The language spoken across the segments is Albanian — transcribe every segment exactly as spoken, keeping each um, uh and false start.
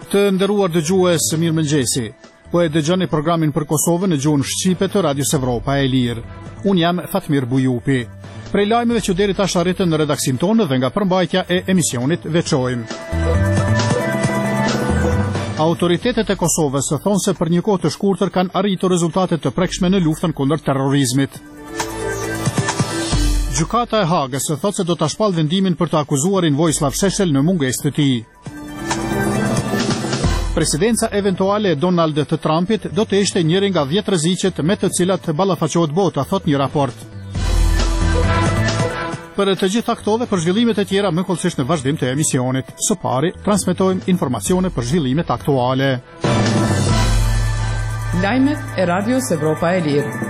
Të nderuar dëgjues, mirëmëngjesi. Po e dëgjoni programin për Kosovën në gjuhën shqipe të Radios Evropa e Lirë. Unë jam Fatmir Bujupi. Prej lajmeve që deri tash arritën në redaksin tonë dhe nga përmbajtja e emisionit veçojmë. Autoritetet e Kosovës thonë se për një kohë të shkurtër kanë arritur rezultate të prekshme në luftën kundër terrorizmit. Gjykata e Hagës thotë se do ta shpall vendimin për të akuzuarin Vojislav Šešelj në mungesë të tij. Presidenca eventuale e Donald të Trumpit do të ishte njëri nga dhjetë rreziqet me të cilat ballafaqohet bota, thot një raport. Për të gjitha këto dhe për zhvillimet e tjera më kollësisht në vazhdim të emisionit. Së pari, transmetojmë informacione për zhvillimet aktuale. Lajmet e Radios Evropa e Lirë.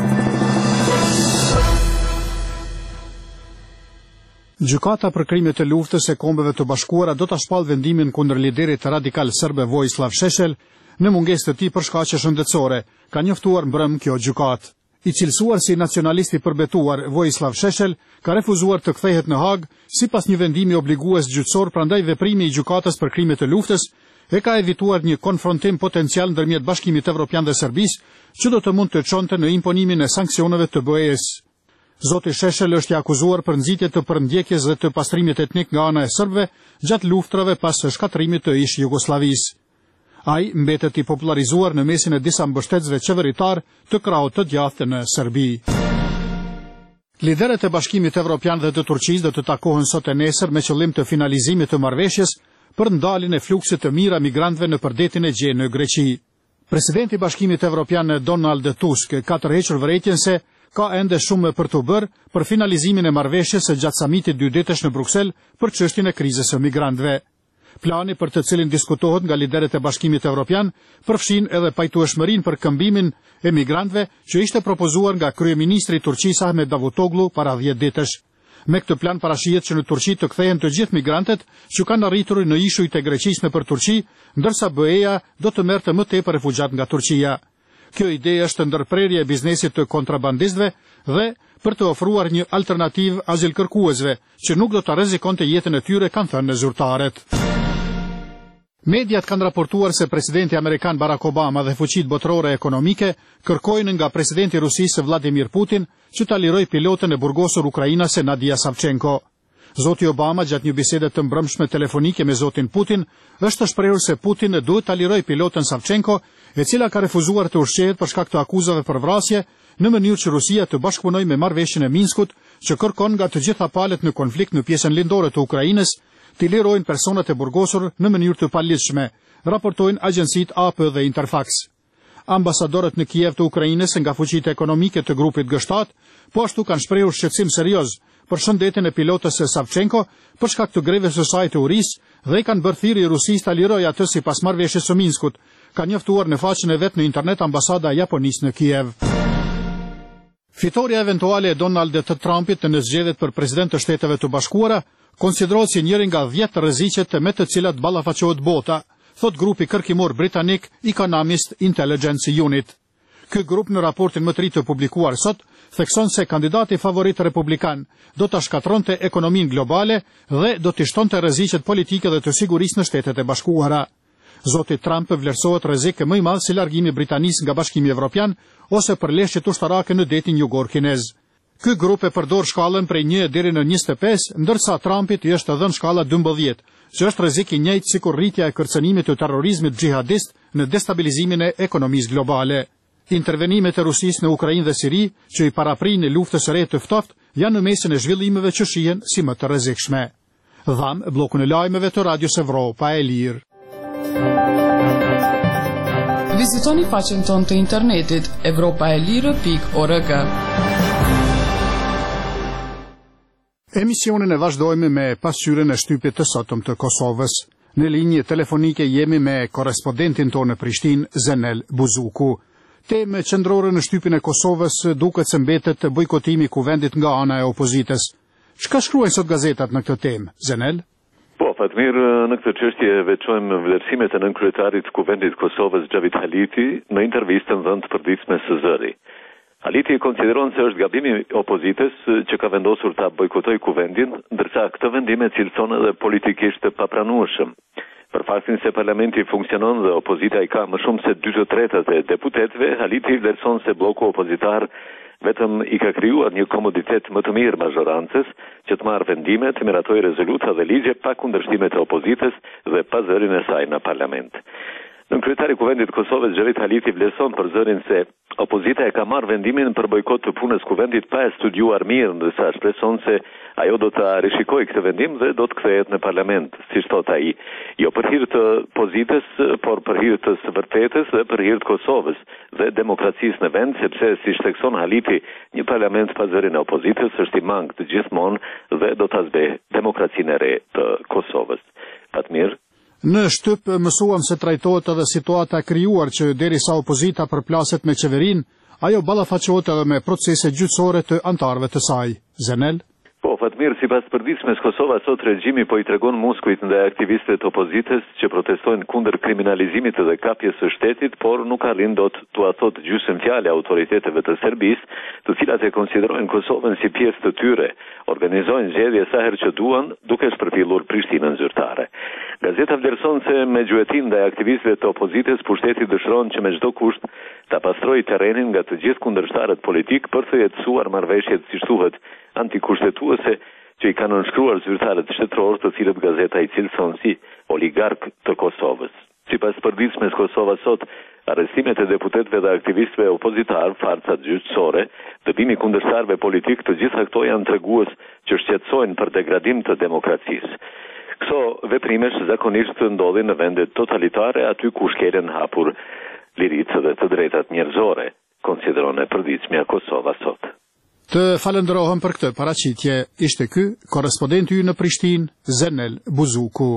Gjykata për krimet e luftës e Kombeve të Bashkuara do ta shpallë vendimin kundër liderit radikal serb Vojislav Šešelj në mungesë të tij për shkaqe shëndetësore, ka njoftuar mbrëm kjo gjykatë. I cilësuar si nacionalist i përbetuar, Vojislav Šešelj ka refuzuar të kthehet në Hagë sipas një vendimi obligues gjyqësor, prandaj veprimi i gjykatës për krimet e luftës e ka evituar një konfrontim potencial ndërmjet Bashkimit Evropian dhe Serbisë, që do të mund të çonte në imponimin e sanksioneve të B E-s. Zoti Šešelj është i akuzuar për nxitje të përndjekjes dhe të pastrimit etnik nga ana e serbëve gjatë luftrave pas shkatërimit të ish Jugosllavisë. Ai mbetet i popularizuar në mesin e disa mbështetësve qeveritar të krahut të djathtë në Serbi. Liderët e Bashkimit Evropian dhe të Turqisë do të takohen sot e nesër me qëllim të finalizimit të marrëveshjes për ndaljen e fluksit të mirë migrantëve në përdetin e Gjenë në Greqi. Presidenti i Bashkimit Evropian Donald Tusk ka tërhequr vërejtjen se ka ende shumë për të bërë për finalizimin e marrëveshjes së gjatë samitit dy ditësh në Bruksel për çështjen e krizës së migrantëve. Plani për të cilin diskutohet nga liderët e Bashkimit Evropian përfshin edhe pajtueshmërinë për këmbimin e migrantëve që ishte propozuar nga kryeministri i Turqisë Ahmet Davutoglu para dhjetë ditësh. Me këtë plan parashihet që në Turqi të kthehen të gjithë migrantët që kanë arritur në ishujt e Greqisë nëpër Turqi, ndërsa B E-ja do të merrte më tepër refugjat nga Turqia. Kjo ide është ndërprerje e biznesit të kontrabandistëve dhe për të ofruar një alternativë azilkërkuesve që nuk do të rrezikonte jetën e tyre, kanë thënë zyrtarët. Mediat kanë raportuar se presidenti amerikan Barack Obama dhe fuqitë botërore ekonomike kërkojnë nga presidenti i Rusisë Vladimir Putin që ta lirojë pilotën e burgosur ukrainase Nadia Savchenko. Zoti Obama, gjatë një bisede të mbrëmshme telefonike me zotin Putin, është shprehur se Putin duhet ta lirojë pilotën Savchenko, e cila ka refuzuar të ushqehet për shkak të akuzave për vrasje, në mënyrë që Rusia të bashkëpunojë me marrëveshjen e Minskut, që kërkon nga të gjitha palët në konflikt në pjesën lindore të Ukrainës, të lirojnë personat e burgosur në mënyrë të palidhshme, raportojnë agjencitë A P dhe Interfax. Ambasadorët në Kiev të Ukrainës nga fuqitë ekonomike të grupit G shtat, po ashtu kanë shprehur shqetësim serioz për shëndetin e pilotës së Savchenko për shkak të greves së saj të urisë dhe i kanë bërë thirrje Rusisë ta lirojë atë sipas marrëveshjes së Minskut, ka njoftuar në faqen e vet në internet ambasada e Japonisë në Kiev. Fitoria eventuale e Donald të Trumpit në zgjedhjet për president të Shteteve të Bashkuara konsiderohet si njëri nga dhjetë rreziqet me të cilat ballafaqohet bota, thot grupi kërkimor britanik Economist Intelligence Unit. Ky grup në raportin më të ri të publikuar sot thekson se kandidati favorit republikan do ta shkatronte ekonominë globale dhe do të shtonte rreziqet politike dhe të sigurisë në Shtetet e Bashkuara. Zoti Trump vlerësohet rrezik më i madh si largimi i Britanisë nga Bashkimi Evropian ose përleshjet ushtarake në detin jugor kinez. Ky grup e përdor shkallën prej një deri në njëzet e pesë, ndërsa Trumpit i është dhënë shkalla dymbëdhjetë, që është rrezik i njëjtë sikur rritja e kërcënimit të terrorizmit xhihadist në destabilizimin e ekonomisë globale. Intervenimet e Rusisë në Ukrainë dhe Siri, që i paraprinë luftës së re të ftoftë, janë në mesin e zhvillimeve që shihen si më të rrezikshme. Dham bllokun e lajmeve të Radios Evropa e Lirë. Vizitoni faqen tonë të internetit evropaelire pikë org. Emisionin e vazhdojmë me pasqyrën e shtypit të sotëm të Kosovës. Në linjë telefonike jemi me korrespondentin tonë në Prishtinë, Zenel Buzuku. Temë qendrore në shtypin e Kosovës duket se mbetet bojkotimi i kuvendit nga ana e opozitës. Çka shkruajnë sot gazetat në këtë temë, Zenel? Po, Fatmir, në këtë çështje veçojmë vlerësimet e nënkryetarit të kuvendit Kosovës Xhavit Haliti në intervistën dhënë të përditshme së Zëri. Haliti konsideron se është gabimi i opozitës që ka vendosur ta bojkotojë kuvendin, ndërsa këtë vendim e cilëson edhe politikisht të papranueshëm. Për faktin se parlamenti funksionon dhe opozita i ka më shumë se dy të tretat e deputetëve, Haliti vlerëson se bloku opozitar vetëm i ka krijuar një komoditet më të mirë mazhorancës që të marrë vendime, të miratoj rezoluta dhe ligje pa kundërshtimet e opozitës dhe pa zërin e saj në parlament. Në kryetari i Kuvendit të Kosovës, Xhavit Haliti vlerëson për zërin se opozita e ka marrë vendimin për bojkot të punës kuvendit pa e studiuar mirë, ndërsa shpreson se ajo do ta rishikojë këtë vendim dhe do të kthehet në parlament, siç thot ai, jo për hir të opozitës, por për hir të së vërtetës dhe për hir të Kosovës dhe demokracisë në vend, sepse siç thekson Haliti, një parlament pa zërin e opozitës është i mangët gjithmonë dhe do ta zbejë demokracinë e re të Kosovës. Fatmir. Në shtyp mësuam se trajtohet edhe situata krijuar që derisa opozita përplaset me qeverin, ajo ballafaqohet edhe me procese gjyqësore të antarëve të saj. Zenel? Po, Fatmir, sipas përditshmes Kosova sot regjimi po i tregon muskujt ndaj aktivistëve të opozitës që protestojnë kundër kriminalizimit dhe kapjes së shtetit, por nuk arrin dot t'u thot gjysmë fjalë autoriteteve të Serbisë, të cilat e konsiderojnë Kosovën si pjesë të tyre, organizojnë zgjedhje sa herë që duan, duke shpërfillur Prishtinën zyrtare. Gazeta vlerëson se me gjuetin ndaj aktivistëve të opozitës, pushteti dëshiron që me çdo kusht ta pastrojë terrenin nga të gjithë kundërshtarët politik për të jetësuar marrëveshjet siç thuhet antikushtetuese që i kanë nënshkruar zyrtarët shtetëror, të cilët gazeta i cilëson si oligark të Kosovës. Sipas përditshmes Kosova sot, arrestimet e deputetëve dhe aktivistëve opozitar, farcat gjyqësore, dëbimi kundërshtarëve politik, të gjitha këto janë tregues që shqetësojnë për degradim të demokracisë. Këto veprimesh zakonisht ndodhin në vende totalitare, aty ku shkelen hapur liritë dhe të drejtat njerëzore, konsideron e përditshmja Kosova sot. Të falenderohem për këtë paraqitje. Ishte ky korrespondenti ynë në Prishtinë, Zenel Buzuku.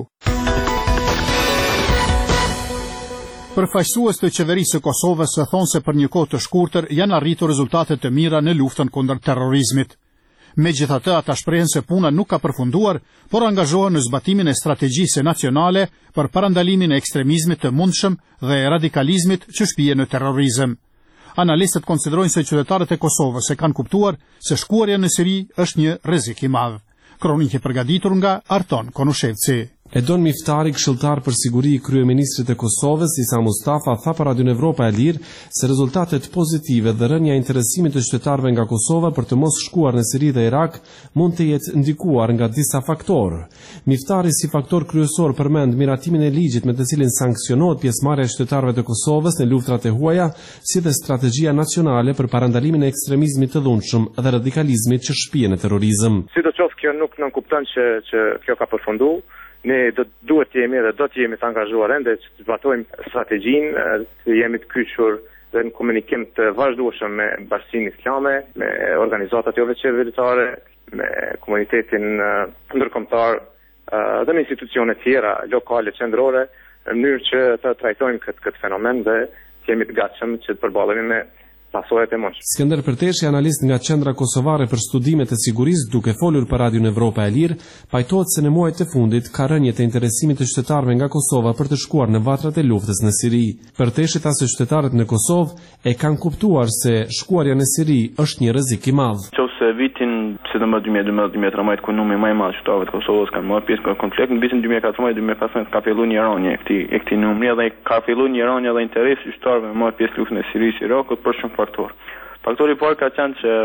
Përfaqësues të qeverisë së Kosovës thonë se për një kohë të shkurtër janë arritur rezultate të mira në luftën kundër terrorizmit. Megjithatë, ata shprehen se puna nuk ka përfunduar, por angazhohen në zbatimin e strategjisë nacionale për parandalimin e ekstremizmit të mundshëm dhe radikalizmit që shpihen në terrorizëm. Analistët konsiderojnë se qytetarët e Kosovës e kanë kuptuar se shkuarja në Siri është një rrezik i madh. Kronikë e përgatitur nga Arton Konushevci. Edon Miftari, këshilltar për siguri i kryeministrit të Kosovës, Isa Mustafa, tha për Radion Evropa e Lirë se rezultatet pozitive dhe rënja e interesimit të qytetarëve nga Kosova për të mos shkuar në Siri dhe Irak mund të jetë ndikuar nga disa faktorë. Miftari si faktor kryesor përmend miratimin e ligjit me të cilin sanksionohet pjesëmarrja e qytetarëve të Kosovës në luftrat e huaja, si dhe strategjia nacionale për parandalimin e ekstremizmit të dhunshëm dhe radikalizmit që shpihen në terrorizëm. Sidoqoftë kjo nuk nënkupton që që kjo ka përfunduar. Ne do duhet të jemi dhe do të jemi të angazhuar ende që të zbatojmë strategjinë, të jemi të kyçur dhe në komunikim të vazhdueshëm me Bashkinë Islame, me organizatat jo qeveritare, me komunitetin ndërkombëtar dhe me institucione tjera lokale qendrore, në mënyrë që të trajtojmë këtë këtë fenomen dhe të jemi të gatshëm që të përballemi me pasojat e mundshme. Skënder Përteshi, analist nga Qendra Kosovare për Studimet e Sigurisë, duke folur për Radion Evropa e Lirë, pajtohet se në muajt e fundit ka rënje të interesimit të qytetarëve nga Kosova për të shkuar në vatrat e luftës në Siri. Përteshi tha se qytetarët në Kosovë e kanë kuptuar se shkuarja në Siri është një rrezik i madh. Nëse vitin sidomos dy mijë e dymbëdhjetë dy mijë e tridhjetë ku numri më i madh qytetarëve të Kosovës kanë marrë pjesë në konflikt, në vitin dy mijë e katërmbëdhjetë dy mijë e pesëmbëdhjetë ka filluar një rënje e këtij e këtij numri dhe ka filluar një rënje dhe interesi i qytetarëve të marrë pjesë në luftën e Sirisë, Irakut për shumë faktorë. Faktori i parë ka qenë që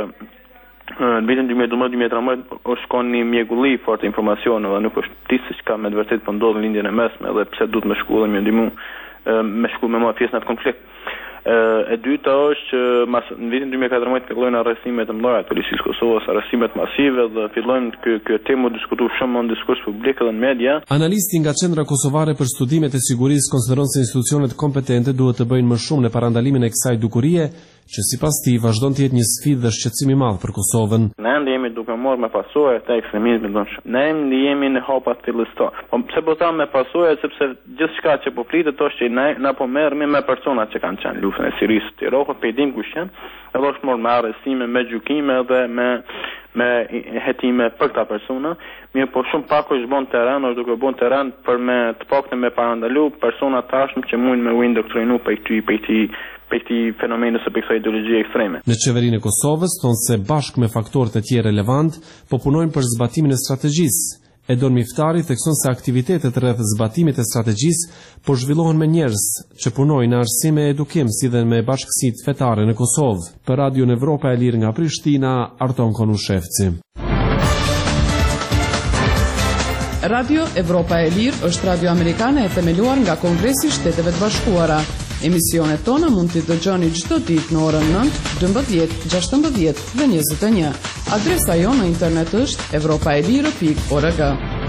në vitin dy mijë e dymbëdhjetë dy mijë e tridhjetë është shkon një mjegulli fort informacione dhe nuk është di se çka me të vërtetë po ndodh në lindjen e mesme dhe pse duhet me shkollë me ndihmu me shku me marrë pjesë në atë konflikt. E dyta është që mas, në vitin dy mijë e katërmbëdhjetë fillojnë arrestimet e mëdha të policisë Kosovës, arrestimet masive dhe fillojnë ky ky temë diskutuar shumë në diskurs publik dhe në media. Analisti nga Qendra Kosovare për Studimet e Sigurisë konsideron se institucionet kompetente duhet të bëjnë më shumë në parandalimin e kësaj dukurie, që sipas tij vazhdon të jetë një sfidë dhe shqetësim i madh për Kosovën. Ne jemi duke marrë me pasojat të ekstremizmit dhunshëm. Ne jemi në hapat fillestar. Po pse po them me pasojat, sepse gjithçka që po flitet është që ne na po merremi me personat që kanë qenë luftën e Sirisë të Irakut, pe dim kush janë, edhe është marrë me arrestime, me gjykime dhe me me hetime për këta persona. Mirë, po shumë pak është bën terren, është duke bën terren për me të paktën me parandalu persona tashmë që mund me u indoktrinu për këtij për këtij për këtij fenomeni ose për kësaj ideologjie ekstreme. Në qeverinë e Kosovës thonë se bashkë me faktorët e tjerë relevant po punojnë për zbatimin e strategjisë. Edon Miftari thekson se aktivitetet rreth zbatimit e strategjisë po zhvillohen me njerëz që punojnë në arsim e edukim si dhe me bashkësitë fetare në Kosovë. Për Radion Evropa e Lirë nga Prishtina, Arton Konushevci. Radio Evropa e Lirë është radio amerikane e themeluar nga Kongresi i Shteteve të Bashkuara. Emisionet tona mund t'i dëgjoni çdo ditë në orën nëntë, dymbëdhjetë, gjashtëmbëdhjetë dhe njëzet e një. Adresa jonë në internet është evropaelire pikë org.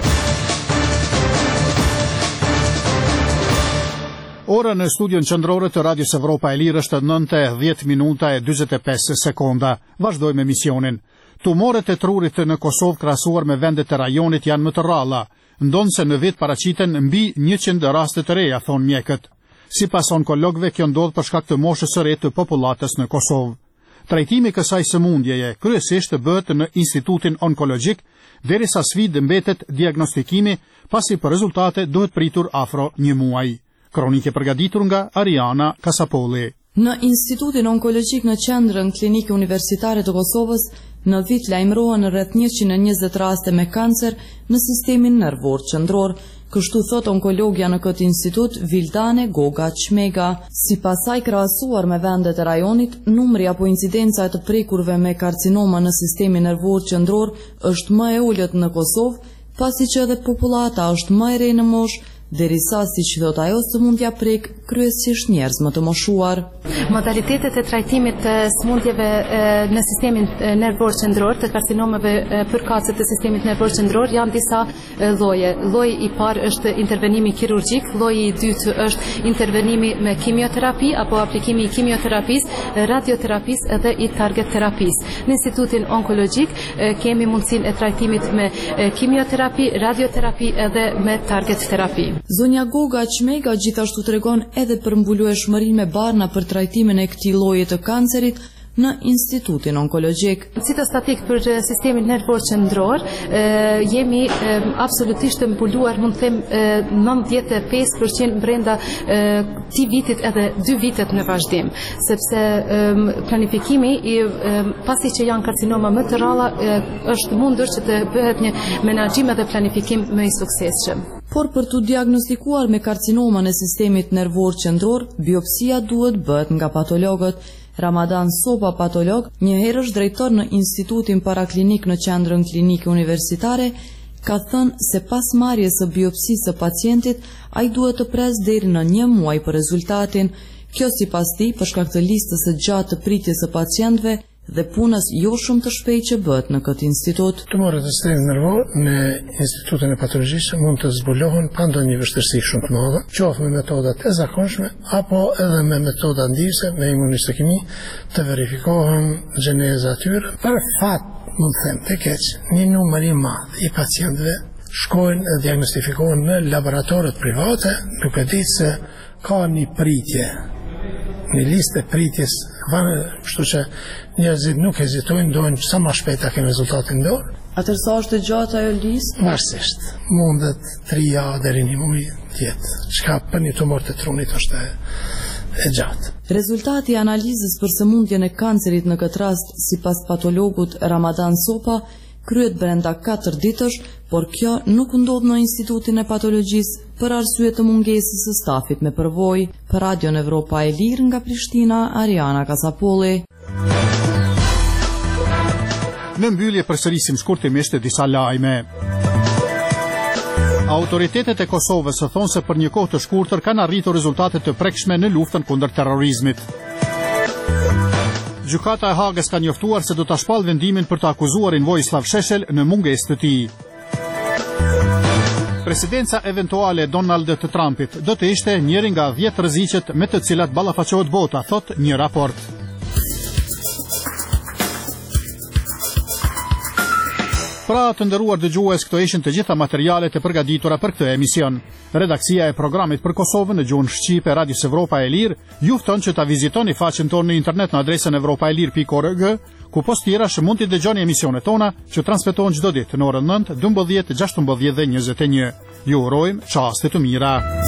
Ora në studion qendrore të Radios Evropa e Lirë është nëntë e dhjetë minuta e dyzet e pesë sekonda. Vazhdojmë emisionin. Tumoret e trurit në Kosovë krahasuar me vendet e rajonit janë më të rralla. Ndonë se në vit paraqiten mbi njëqind raste të reja, thonë mjekët. Sipas onkologëve, kjo ndodh për shkak të moshës së re të popullatës në Kosovë. Trajtimi i kësaj sëmundjeje kryesisht bëhet në Institutin Onkologjik, derisa sfidë mbetet diagnostikimi, pasi për rezultate duhet pritur afro një muaj. Kronike përgatitur nga Ariana Kasapolli. Në Institutin Onkologjik në Qendrën Klinike Universitare të Kosovës, në vit lajmërohen rreth njëqind e njëzet raste me kancer në sistemin nervor qendror. Kështu thot onkologja në këtë institut Vildane Goga Çmega. Sipas saj, krahasuar me vendet e rajonit, numri apo incidenca e të prekurve me karcinoma në sistemin nervor qendror është më e ulët në Kosovë, pasi që edhe popullata është më e re në moshë, derisa siç thot ajo, sëmundja prek kryesisht njerëz më të moshuar. Modalitetet e trajtimit të sëmundjeve në sistemin nervor qendror, të karcinomave përkatëse të sistemit nervor qendror janë disa lloje. Lloji i parë është intervenimi kirurgjik, lloji i dytë është intervenimi me kimioterapi apo aplikimi i kimioterapisë, radioterapisë dhe i target terapisë. Në Institutin Onkologjik kemi mundësinë e trajtimit me kimioterapi, radioterapi edhe me target terapi. Zonja Goga Çmega gjithashtu tregon edhe për mbulueshmërinë me barna për trajtimin e këtij lloji të kancerit në Institutin Onkologjik. Citostatik për sistemin nervor qendror, jemi e, absolutisht të mbuluar, mund të them nëntëdhjetë e pesë përqind brenda këtij vitit edhe dy vitet në vazhdim, sepse e, planifikimi i e, pasi që janë karcinoma më të rralla është mundur që të bëhet një menaxhim edhe planifikim më i suksesshëm. Por për të diagnostikuar me karcinoma në sistemit nervor qendror, biopsia duhet bëhet nga patologët. Ramadan Sopa, patolog, një herë është drejtor në Institutin Paraklinik në Qendrën Klinike Universitare, ka thënë se pas marrjes së biopsisë së pacientit, ai duhet të presë deri në një muaj për rezultatin. Kjo sipas tij për shkak të listës së gjatë të pritjes së pacientëve dhe punës jo shumë të shpejtë që bëhet në këtë institut. Tumorët e sistemit nervor në Institutin e Patologjisë mund të zbulohen pa ndonjë vështirësi shumë të madhe, qoftë me metoda të zakonshme apo edhe me metoda ndjese, me imunishtokimi, të verifikohen gjeneza e tyre. Për fat, mund të them të keq, një numër i madh i pacientëve shkojnë dhe diagnostifikohen në laboratoret private, duke ditë se ka një pritje, një listë e pritjes, kështu që njerëzit nuk hezitojnë, dojnë sa më shpejt ta kenë rezultatin dorë. Atëherë sa është e gjatë ajo listë? Varsisht, mundet tre javë deri në një muaj tjetër. Çka për një tumor të trunit është e, e gjatë. Rezultati i analizës për sëmundjen e kancerit në këtë rast, sipas patologut Ramadan Sopa, kryet brenda katër ditësh, por kjo nuk ndodh në Institutin e Patologjisë për arsye të mungesës së stafit me përvojë. Për Radion Evropa e Lirë nga Prishtina, Ariana Kasapolli. Në mbyllje përsërisim shkurtimisht disa lajme. Autoritetet e Kosovës thonë se për një kohë të shkurtër kanë arritur rezultate të prekshme në luftën kundër terrorizmit. Gjykata e Hagës ka njoftuar se do ta shpall vendimin për të akuzuarin Vojislav Šešelj në mungesë të tij. Presidenca eventuale e Donald Trumpit do të ishte njëri nga dhjetë rreziqet me të cilat ballafaqohet bota, thot një raport. Pra të nderuar dëgjues, këto ishin të gjitha materialet e përgatitura për këtë emision. Redaksia e programit për Kosovën në gjuhën shqipe Radios Evropa e Lirë ju fton që ta vizitoni faqen tonë në internet në adresën evropaelir pikë org, ku post tjerash mund të dëgjoni emisionet tona që transmetohen çdo ditë në orën nëntë, dymbëdhjetë, gjashtëmbëdhjetë dhe njëzet e një. Ju urojmë çaste të mira.